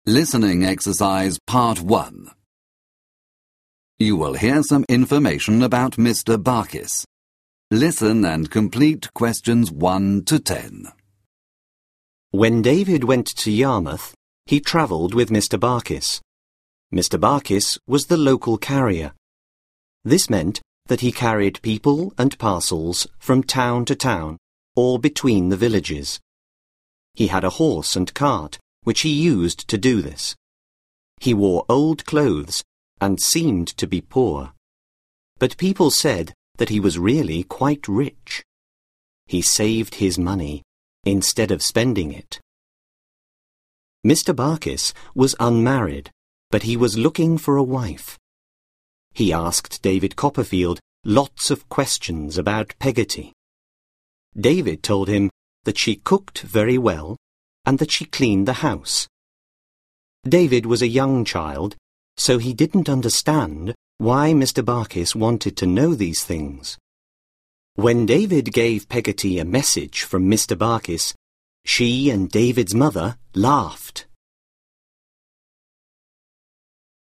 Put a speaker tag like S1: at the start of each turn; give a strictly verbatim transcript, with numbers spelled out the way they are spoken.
S1: Listening exercise part one. You will hear some information about Mister Barkis. Listen and complete questions one to ten.
S2: When David went to Yarmouth, he travelled with Mister Barkis. Mister Barkis was the local carrier. This meant that he carried people and parcels from town to town or between the villages. He had a horse and cart, which he used to do this. He wore old clothes and seemed to be poor. But people said that he was really quite rich. He saved his money instead of spending it. Mister Barkis was unmarried, but he was looking for a wife. He asked David Copperfield lots of questions about Peggotty. David told him that she cooked very well and that she cleaned the house. David was a young child, so he didn't understand why Mister Barkis wanted to know these things. When David gave Peggotty a message from Mister Barkis, she and David's mother laughed.